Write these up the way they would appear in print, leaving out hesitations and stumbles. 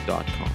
www.theartofliving.com.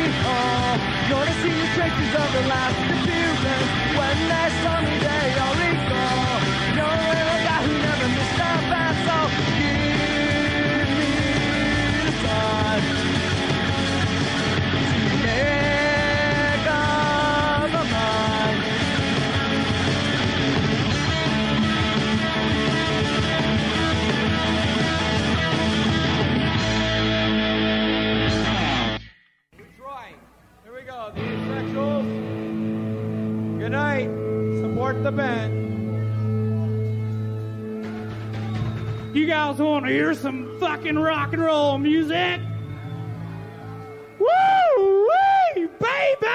recall. Gonna see the traces of the last confusion when that sunny day I'll recall. You're a little guy who never missed a bat, so give me the time to make up my mind. Here we go, the Asexuals. Good night. Support the band. You guys want to hear some fucking rock and roll music? Woo-wee, baby!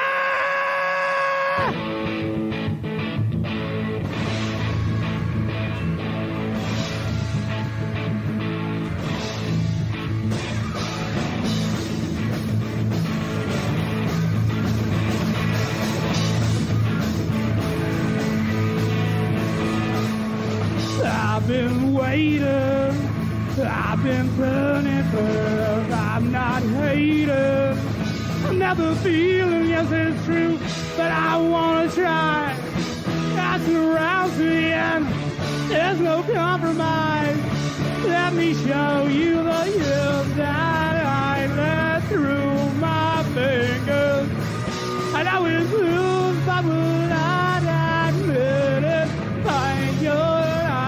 I've been waiting, I've been burning first, I'm not hating, I'm never feeling, yes it's true, but I wanna try, I surround me and there's no compromise, let me show you the years that I let through my fingers, I know it's loose, but will not admit it, find your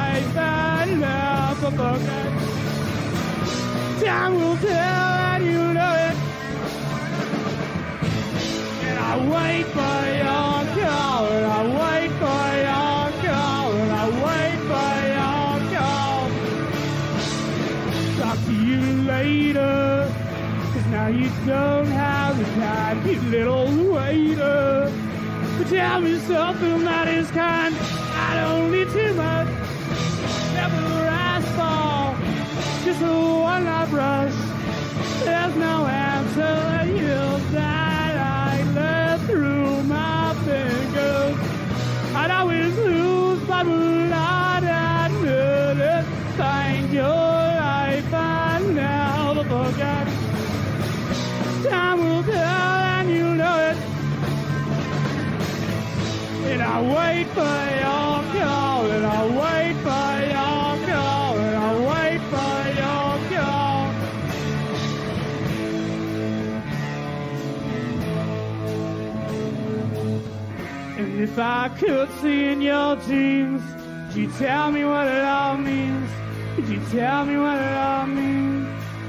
forget. Time will tell and you know it. And I wait for your call, and I wait for your call, and I wait for your call. Talk to you later, 'cause now you don't have the time, you little waiter. But tell me something that is kind, I don't need too much. Never ask for just a one-night brush. There's no answer to you that I let through my fingers. I'd always lose, but will not admit it. Find your life and never forget. Time will tell and you know it. And I wait for your call, and I wait for your call, and I wait for your call. And if I could see in your dreams, could you tell me what it all means? Could you tell me what it all means?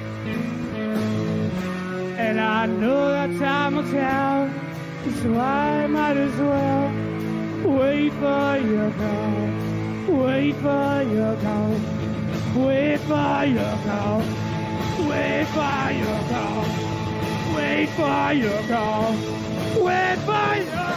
And I know that time will tell, so I might as well wait for your call, wait for your call, wait for your call, wait for your call, wait for your call, wait for your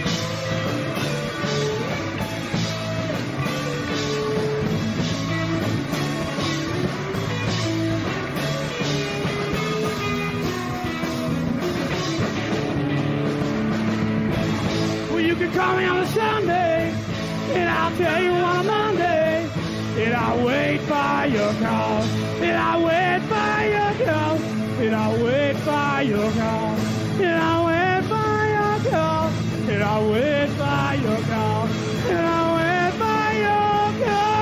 You can call me on a Sunday, and I'll tell you on a Monday, and I'll wait for your call, and I'll wait for your call, and I'll wait for your call, and I'll wait for your call, and I'll wait for your call, and I'll wait for your call.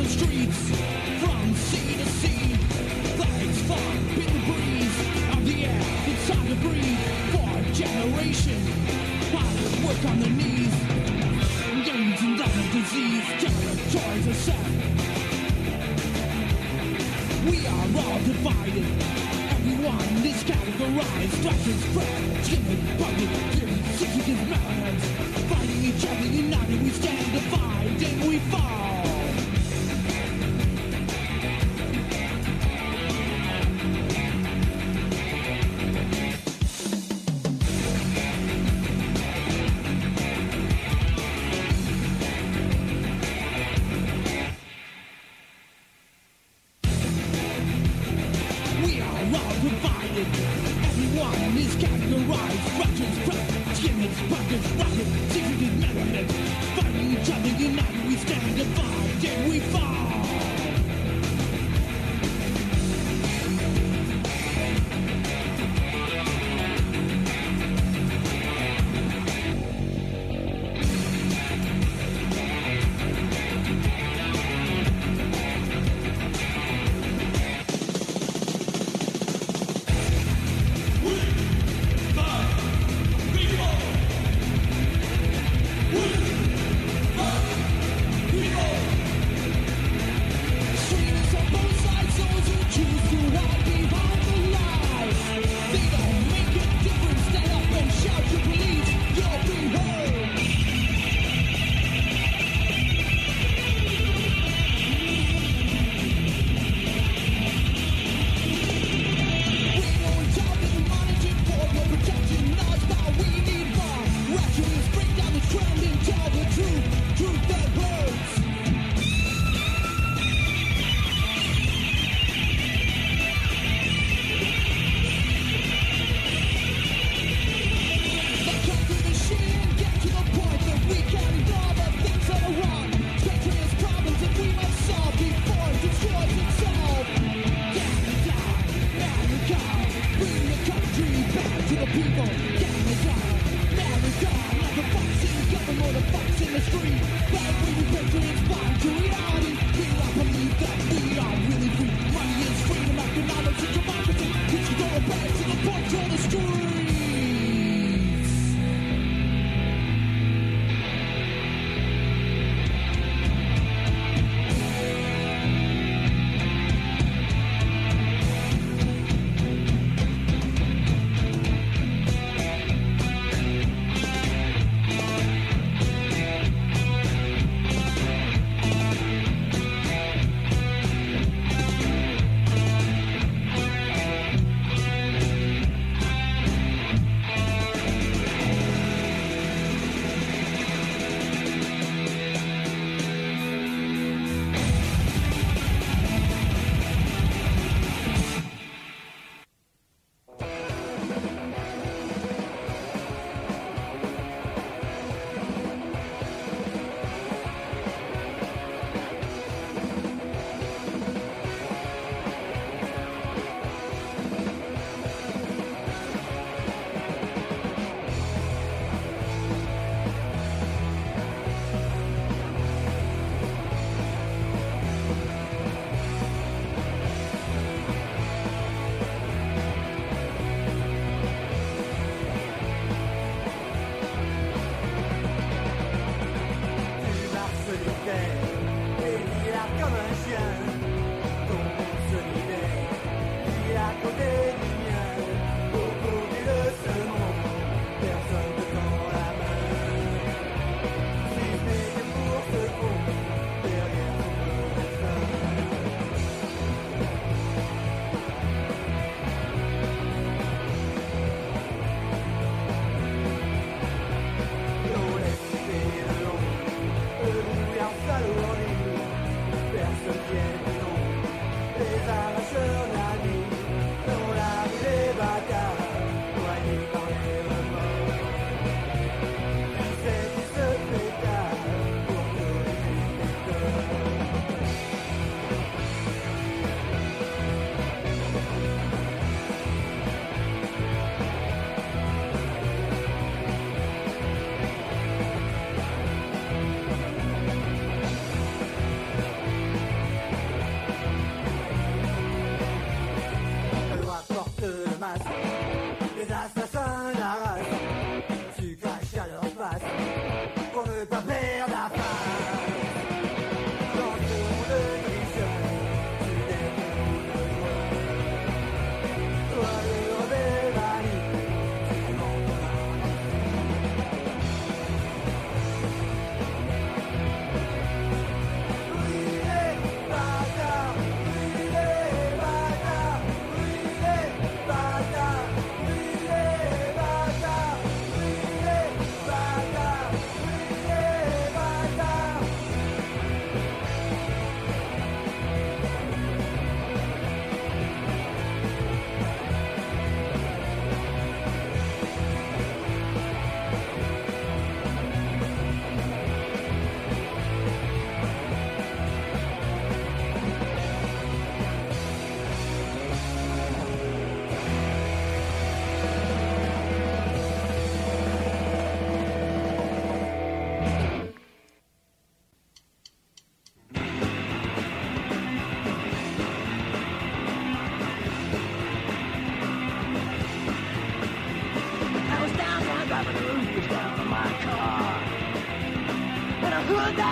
streets, from sea to sea. Flags far in the breeze of the air. It's hard to breathe for a generation. Pilots work on their knees. Games and death of disease. Territories are set. We are all divided. Everyone is categorized. Structures spread. Timid, public, significant methods. Fighting each other, united, we stand divided, we fall. We are all divided. Everyone is categorized. Structures spread. Gimmicks, buckets, rockets, secretive methods. Fighting each other, united, we stand divided, we fall. Streamers on both sides, those who choose to hide behind the lies. They don't make a difference, stand up and shout your beliefs, you'll be heard. We know it's time to be monitored for your protection, knowledge power, we need more. Rationalists break down the trend and tell the truth that hurts. Let's cut through the shit and get to the point that we can ignore the things that are wrong. Treacherous problems that we must solve before it destroys itself. America, bring the country back to the people. America, like a fox in the government or the fox in the street. That way we patriots bind to reality. We all believe that we are really free. Money is freedom, economics and democracy. We should go back to the point on the streets. Personne vienne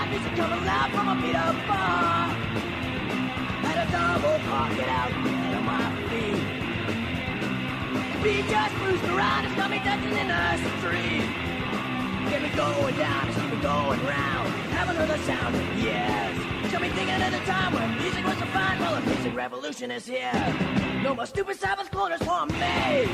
music coming loud from a beat-up bar. Had a double park, get out of my feet. The beat just moves around, it's got me dancing in the street. Get me going down, it's keep me going round. Have another sound, yes. It's got me thinking of the time when music was so fine. Well, the music revolution is here. No more stupid Sabbath cloners for me.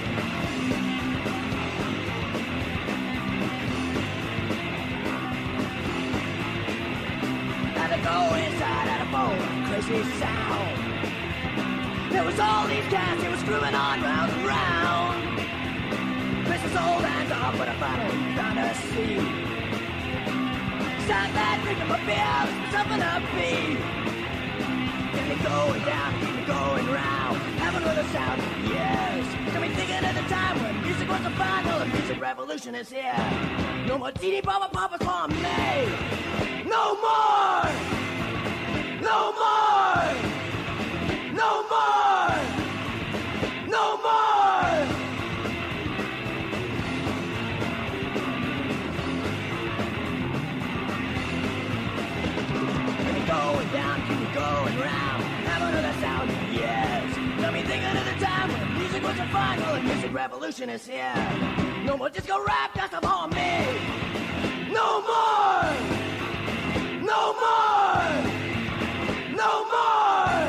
Had to go inside, had a phone, crazy sound. There was all these cats, it was grooving on round and round. Christmas old hands off, but I finally found a seat. Sat back, drinking my beer, listening to something upbeat. Get me going down, keep me going round. Have another sound, yes. Got me thinking of the time when music was so fine. Well, the music revolution is here. No more DD Baba Papas for me. No more! No more! No more! No more! Keep me going down, keep me going round. Have another sound, yes. Got me thinking of the time when the music was so fine. Well, the music revolution is here. No more disco rap, that's all me. No more! No more! No more!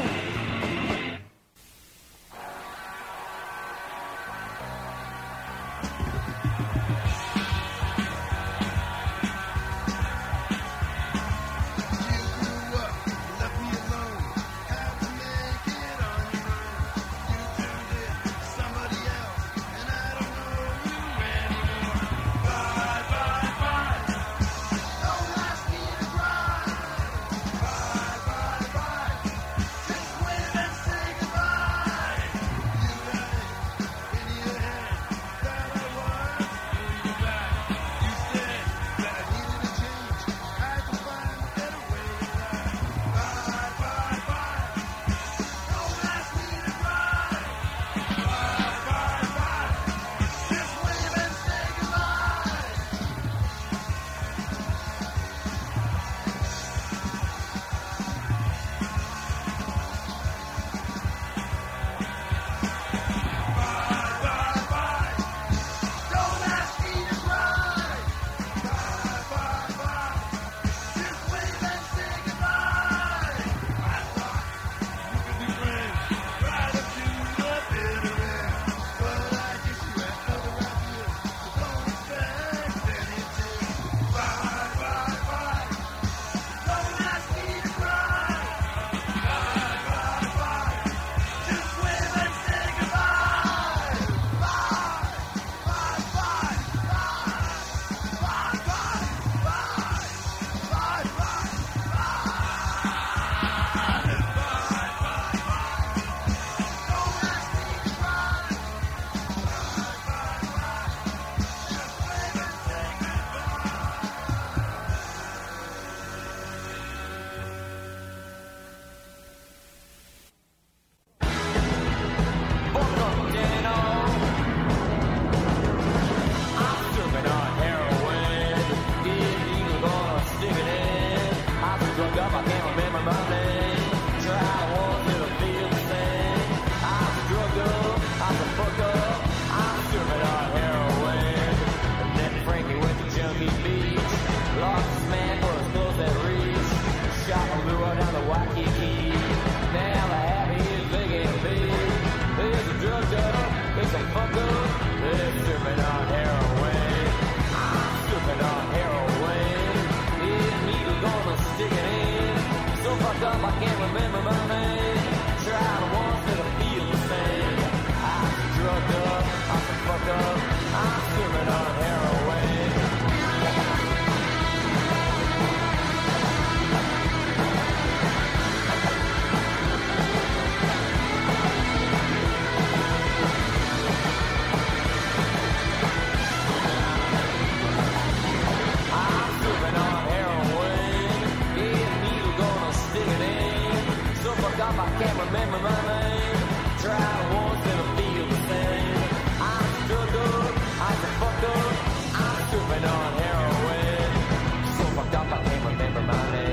Fucked up, I can't remember my name.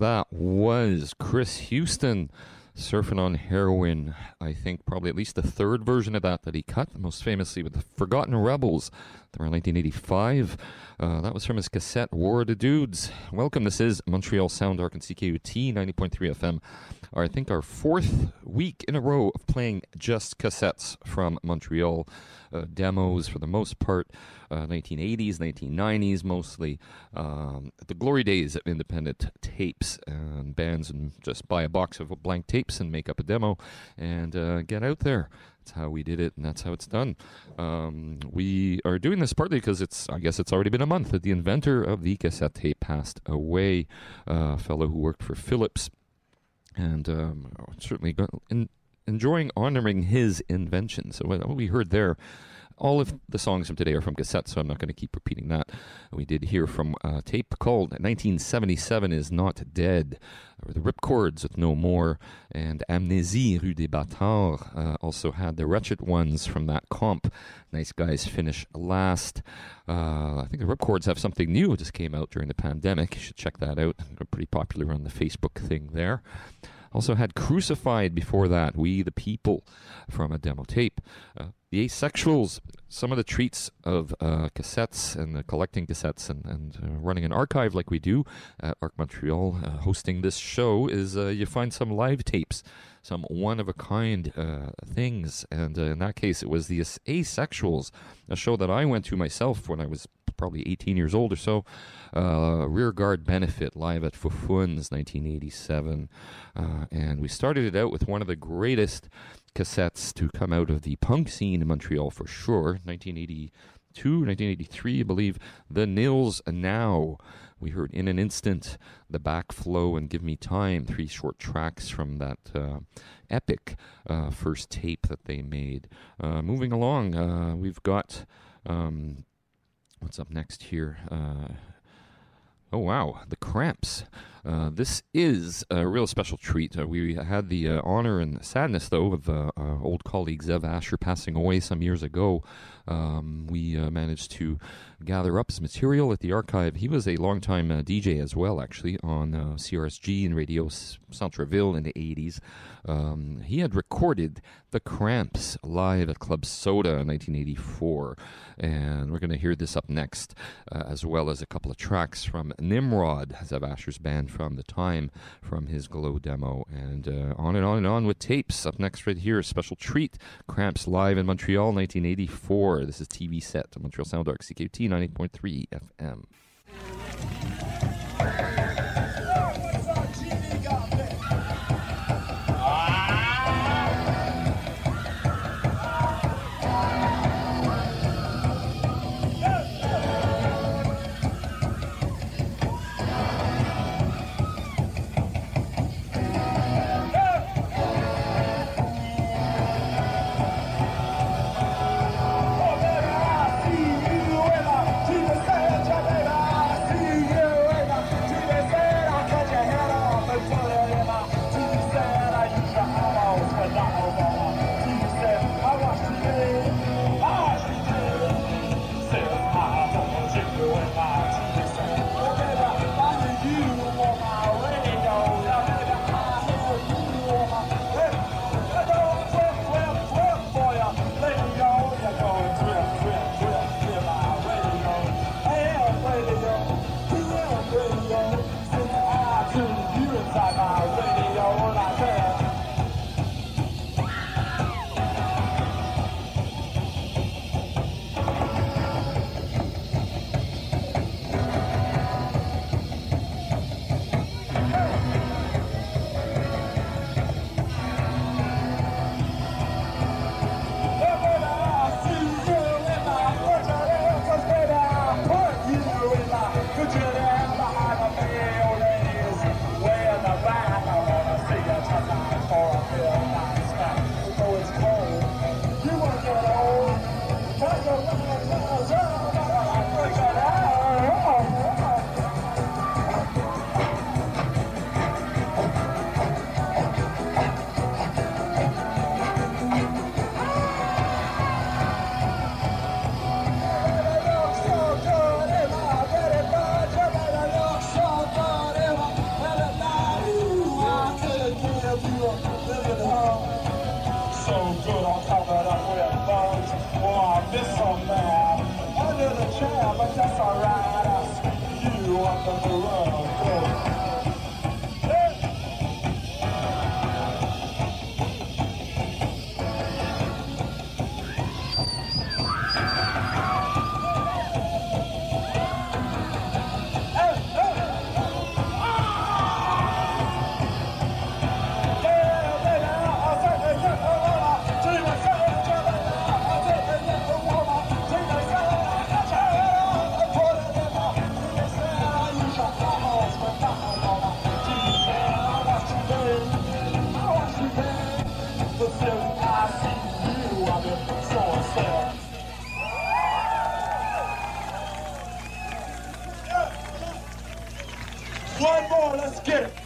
That was Chris Houston, Surfing on Heroin. I think probably at least the third version of that he cut, most famously with the Forgotten Rebels around 1985. That was from his cassette War of the Dudes. Welcome, this is Montreal Sound Arc and CKUT 90.3 FM. I think our fourth week in a row of playing just cassettes from Montreal. Demos for the most part, 1980s, 1990s mostly. The glory days of independent tapes and bands, and just buy a box of blank tapes and make up a demo and get out there. That's how we did it, and that's how it's done. We are doing this partly because I guess it's already been a month that the inventor of the cassette tape passed away, a fellow who worked for Philips, and certainly enjoying honoring his invention. So what we heard there, all of the songs from today are from cassettes, so I'm not going to keep repeating that. We did hear from a tape called 1977 Is Not Dead, or the Ripcords with No More, and Amnésie Rue des Bâtards also had the Wretched Ones from that comp. Nice Guys finish last. I think the Ripcords have something new. It just came out during the pandemic. You should check that out. They're pretty popular on the Facebook thing there. Also had Crucified before that, We the People, from a demo tape. The Asexuals, some of the treats of cassettes and collecting cassettes and running an archive like we do at Arc Montreal, hosting this show, is you find some live tapes, some one-of-a-kind things. And in that case, it was the Asexuals, a show that I went to myself when I was probably 18 years old or so. Rear Guard Benefit, live at Foufoun's, 1987. And we started it out with one of the greatest cassettes to come out of the punk scene in Montreal for sure. 1982, 1983, I believe. The Nils Now. We heard In an Instant, The Backflow, and Give Me Time, 3 short tracks from that epic first tape that they made. Moving along, we've got... what's up next here? Oh, wow, The Cramps. This is a real special treat. We had the honor and sadness, though, of old colleague Zev Asher passing away some years ago. We managed to gather up his material at the archive. He was a longtime DJ as well, actually, on CRSG and Radio Centreville in the 80s. He had recorded The Cramps live at Club Soda in 1984, and we're going to hear this up next, as well as a couple of tracks from Nimrod, Zev Asher's band from the time, from his Glow demo, and on and on and on with tapes. Up next right here, a special treat, Cramps live in Montreal, 1984. This is TV Set, Montreal Sound Arc, CKUT 98.3 FM. See you care, but that's alright. I'll see you on the road. One more, let's get it.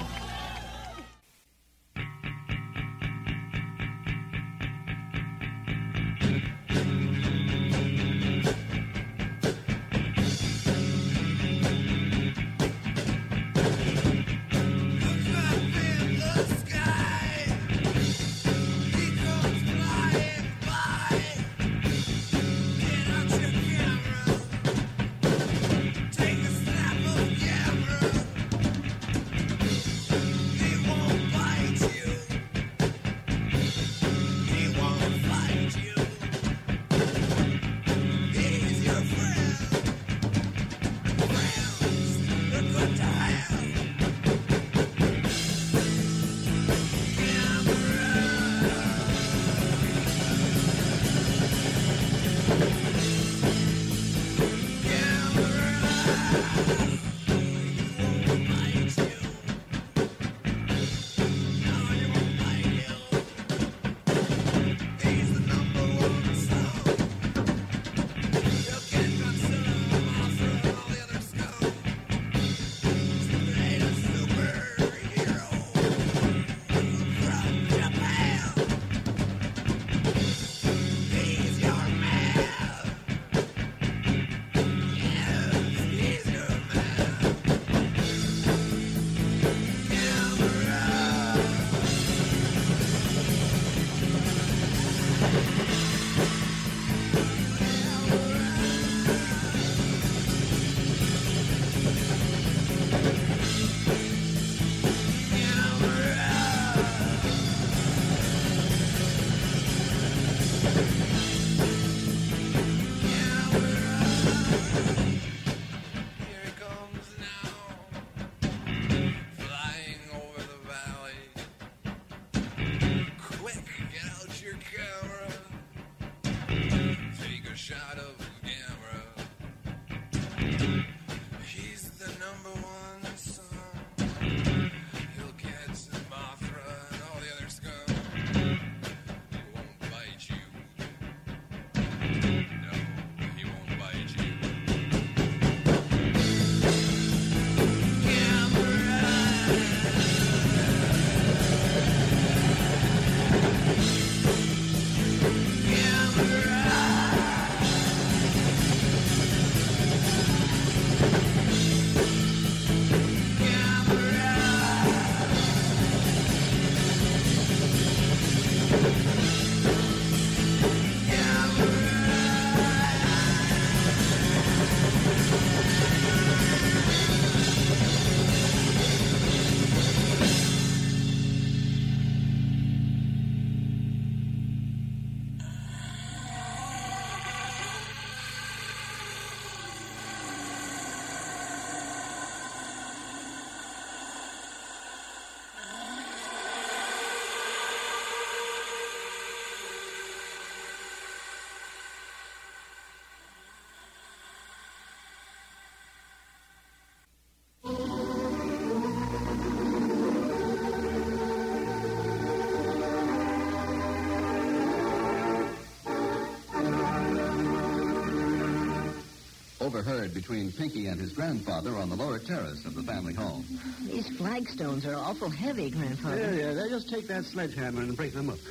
Overheard between Pinky and his grandfather on the lower terrace of the family home. These flagstones are awful heavy, Grandfather. Yeah, they just take that sledgehammer and break them up.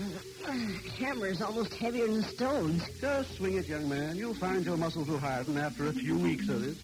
Hammer is almost heavier than stones. Just swing it, young man. You'll find your muscles will harden after a few weeks of it.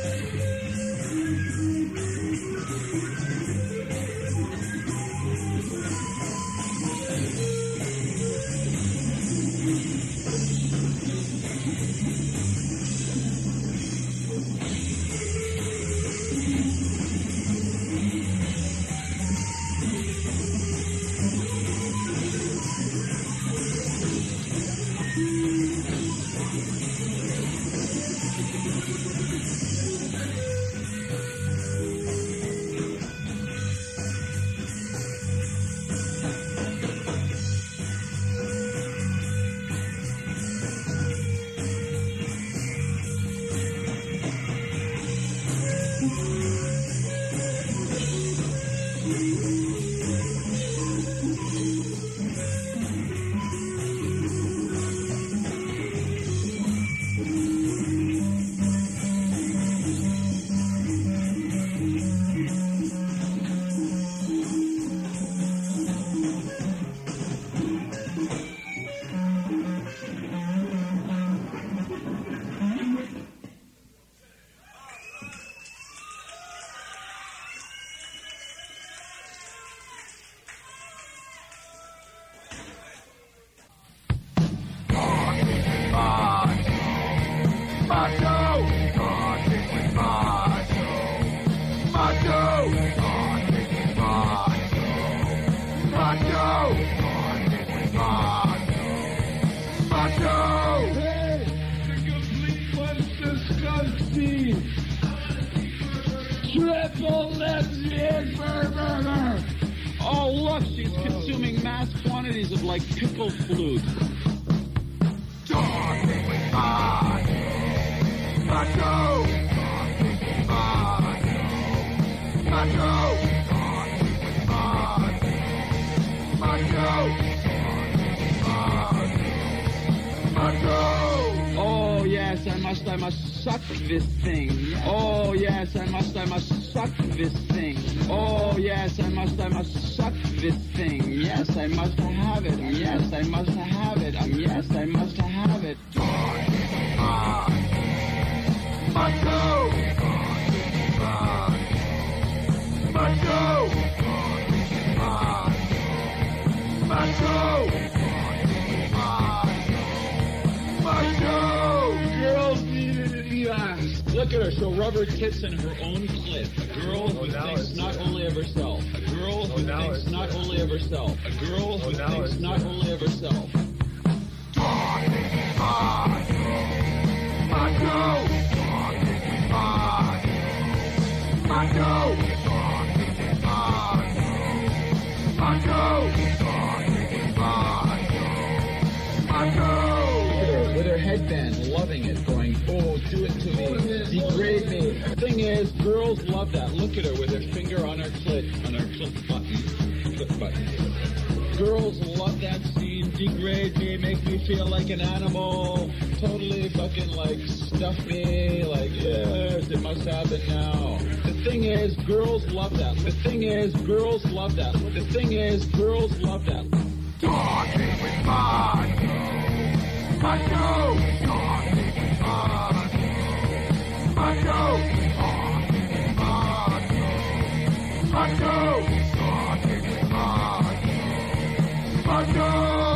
Triple lesbian burger! Oh, look, she's consuming mass quantities of, like, pickle flute. Talking with God. Macho. Macho. Oh, yes, I must suck this thing. Oh, yes, I must suck this thing. Oh, yes, I must suck this thing. Yes, I must have it. Yes, I must have it. Yes, I must have it. Macho. Macho. Macho. Girls need it in the ass. Look at her, she'll rub her tits in her own clit. A girl who thinks not only of herself. A girl who thinks not only of herself. A girl who thinks not only of herself. Macho. Macho. With her headband, loving it, going, oh, do it to me, degrade me. The thing is, girls love that. Look at her with her finger on her clit button. Clit button. Girls love that scene. Degrade me, make me feel like an animal. Totally fucking, like, stuff me. Like, yes, it must happen now. The thing is, girls love that. The thing is, girls love that. The thing is, girls love that. Talking with God. Macho. Talking with God. Macho. Talking with God. Macho. Talking with God. Macho.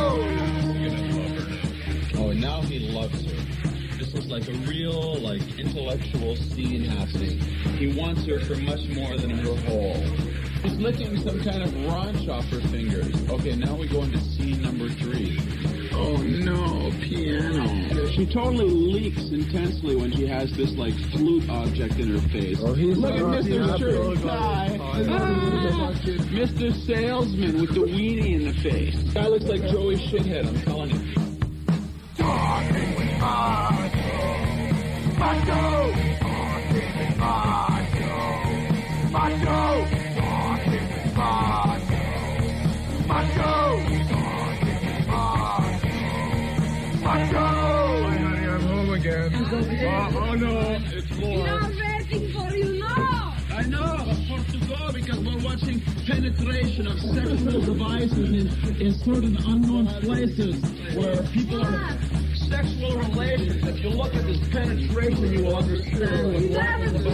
Oh, now he loves her. This is like a real, like, intellectual scene happening. He wants her for much more than her hole. He's licking some kind of raunch off her fingers. Okay, now we go into scene number 3. Oh no, piano. She totally leaks intensely when she has this, like, flute object in her face. Oh, he's look at Mr. Shirt Guy. Mr. Salesman with the weenie in the face. Guy looks like Joey Shithead, I'm telling you. Talking with God. Macho. Talking with God. Macho. Talking with God. Macho. Talking with God. Macho. Hi, honey, I'm home again. Oh, no, it's more. I'm waiting for you now. I know, of course to go because we're watching penetration of sexual devices in certain unknown places where people are sexual relations. If you look at this penetration, you will understand. You haven't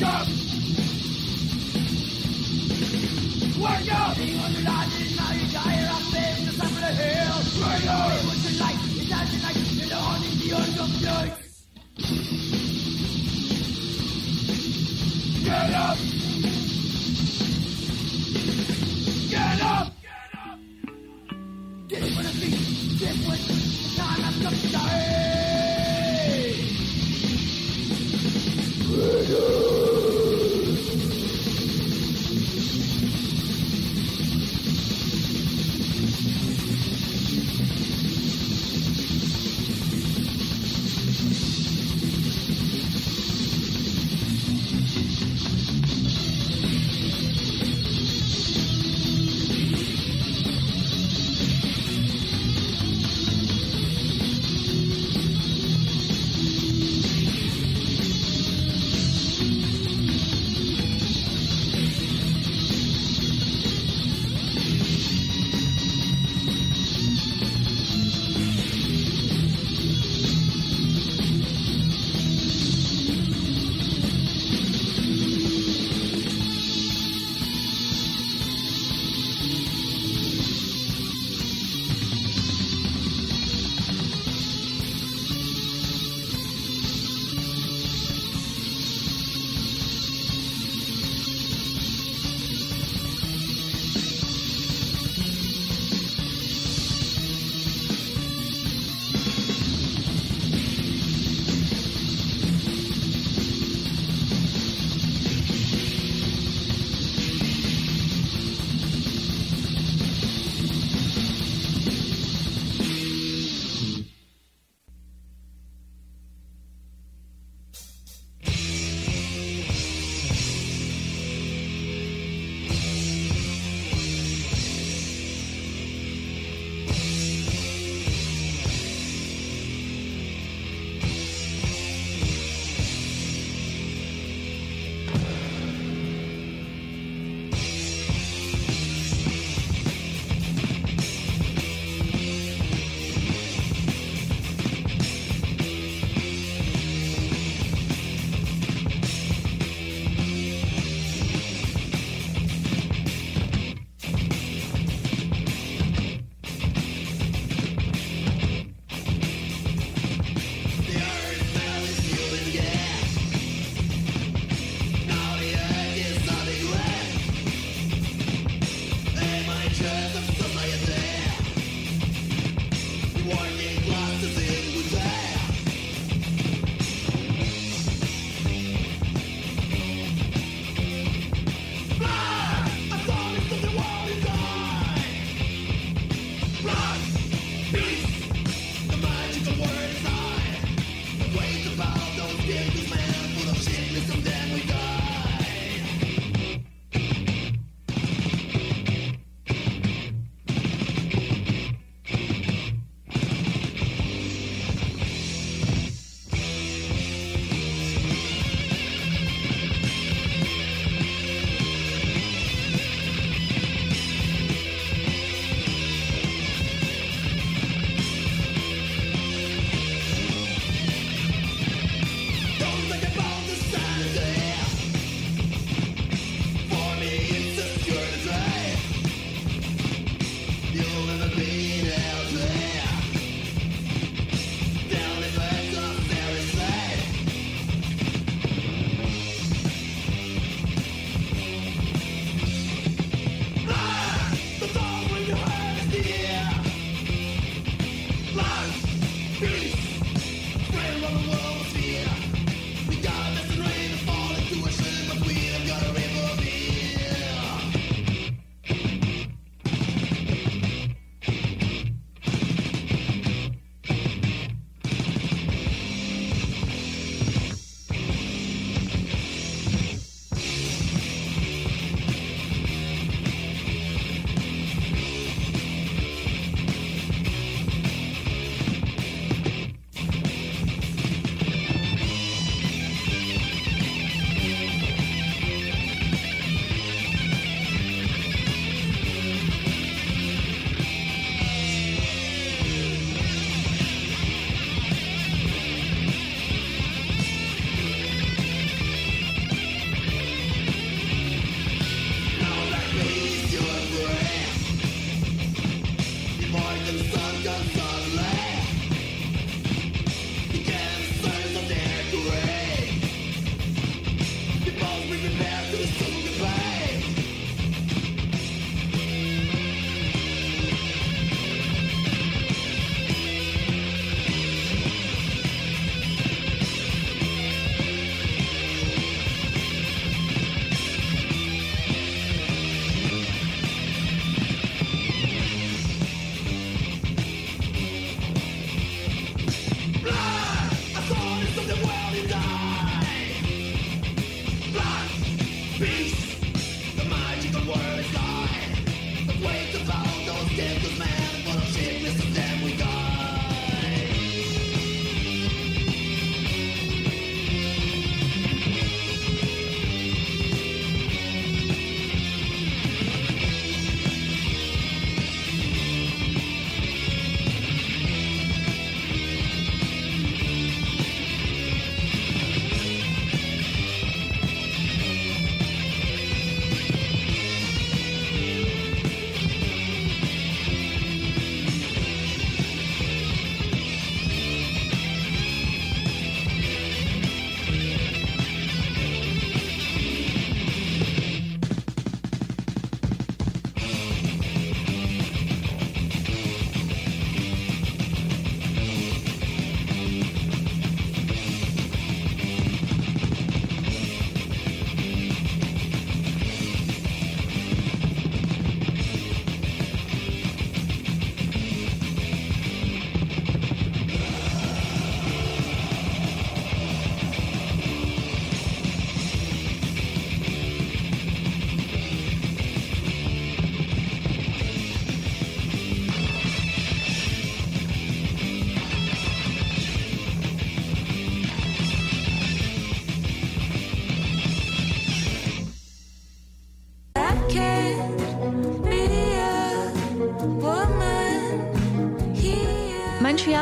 up! Wake up! Being on the line, now you die up in the top of the hill. Wake up! What's your life? It's not your life. You're the honey, the end of night. Get up! Get up! This for the beat, this was time I've come to die. Get up!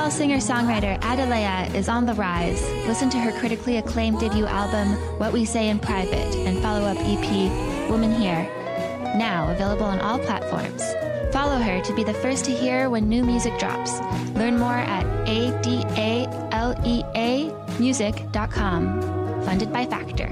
Female singer-songwriter Adalea is on the rise. Listen to her critically acclaimed debut album, What We Say in Private, and follow-up EP, Woman Here. Now available on all platforms. Follow her to be the first to hear when new music drops. Learn more at adaleamusic.com. Funded by Factor.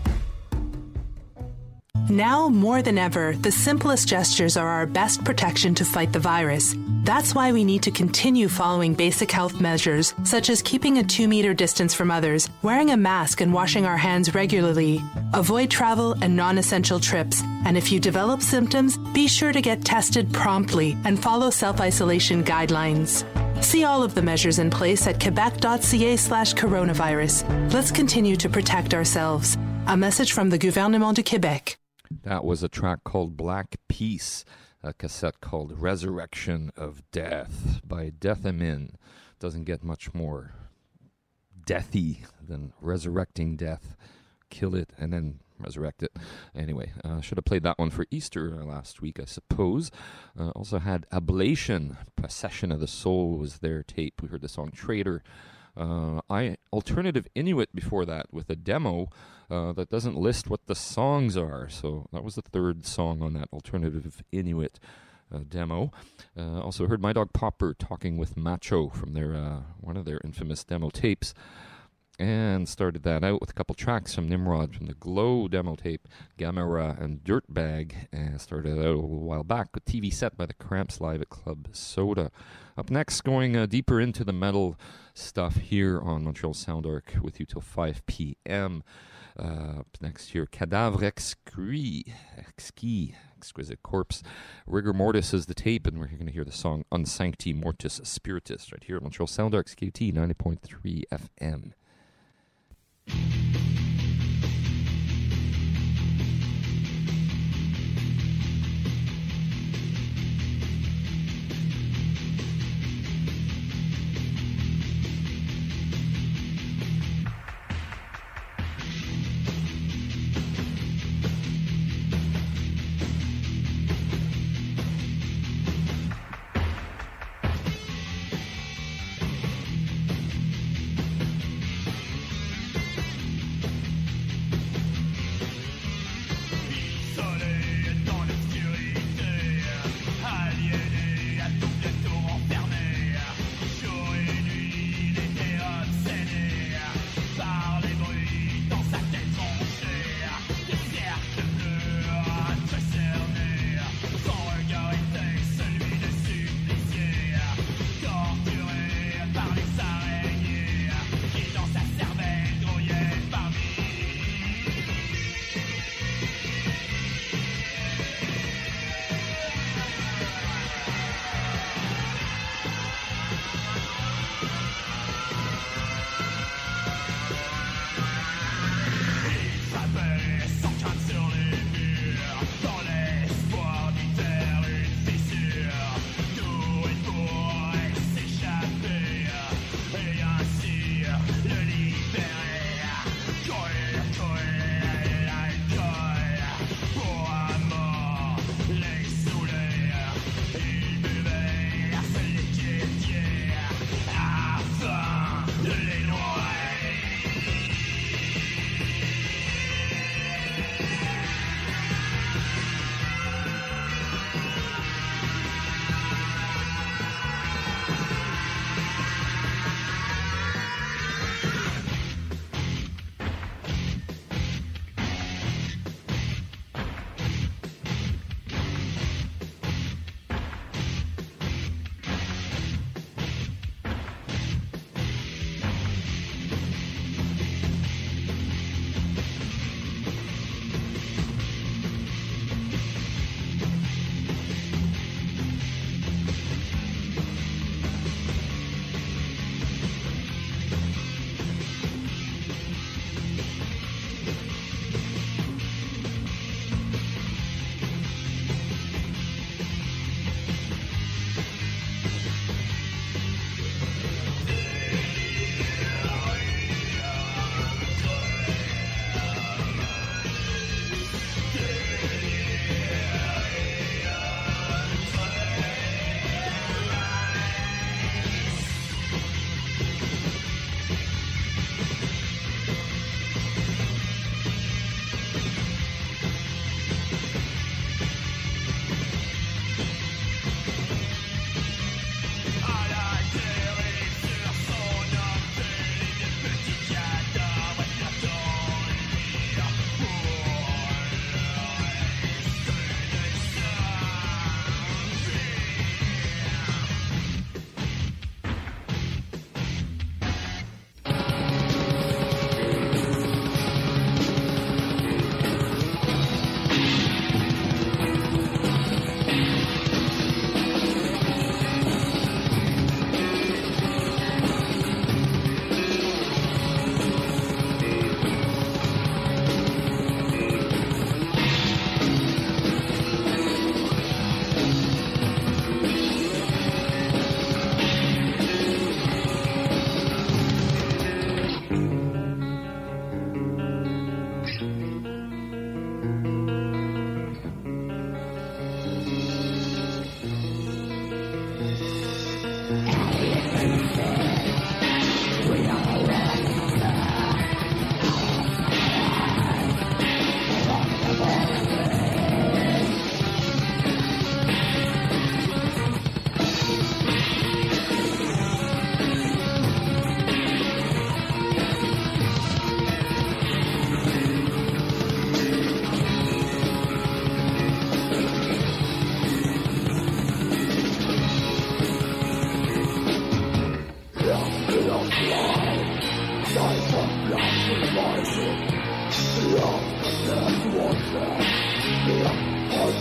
Now more than ever, the simplest gestures are our best protection to fight the virus. That's why we need to continue following basic health measures, such as keeping a 2-meter distance from others, wearing a mask and washing our hands regularly. Avoid travel and non-essential trips. And if you develop symptoms, be sure to get tested promptly and follow self-isolation guidelines. See all of the measures in place at quebec.ca/coronavirus. Let's continue to protect ourselves. A message from the Gouvernement du Québec. That was a track called Black Peace, a cassette called Resurrection of Death by Deathemin. Doesn't get much more deathy than resurrecting death. Kill it and then resurrect it. Anyway, should have played that one for Easter last week, I suppose. Also had Ablation, Procession of the Soul was their tape. We heard the song Traitor. Alternative Inuit before that with a demo that doesn't list what the songs are. So that was the third song on that Alternative Inuit demo. Also heard My Dog Popper talking with Macho from their one of their infamous demo tapes. And started that out with a couple tracks from Nimrod from the Glow demo tape, Gamera and Dirtbag. And started out a little while back with TV Set by the Cramps live at Club Soda. Up next, going deeper into the metal stuff here on Montreal Sound Arc with you till 5 p.m. Up next here, Cadavre Exquis, Exquisite Corpse. Rigor Mortis is the tape, and we're going to hear the song Unsancti Mortis Spiritus right here at Montreal Sound Arc, CQT 90.3 FM.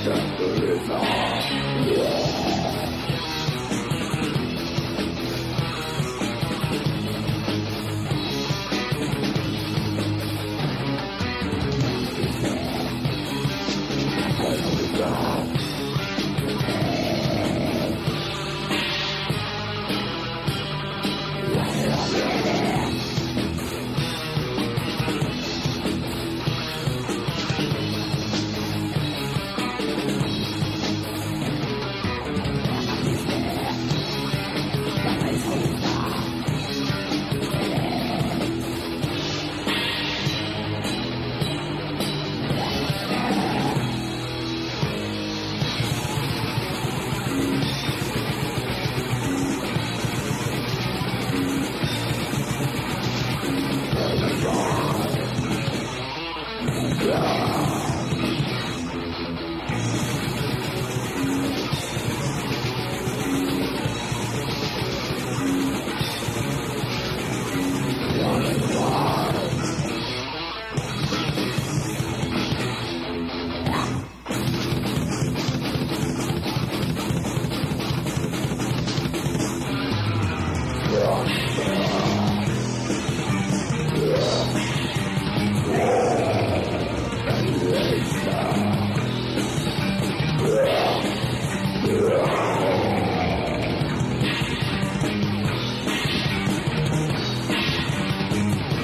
Temper is a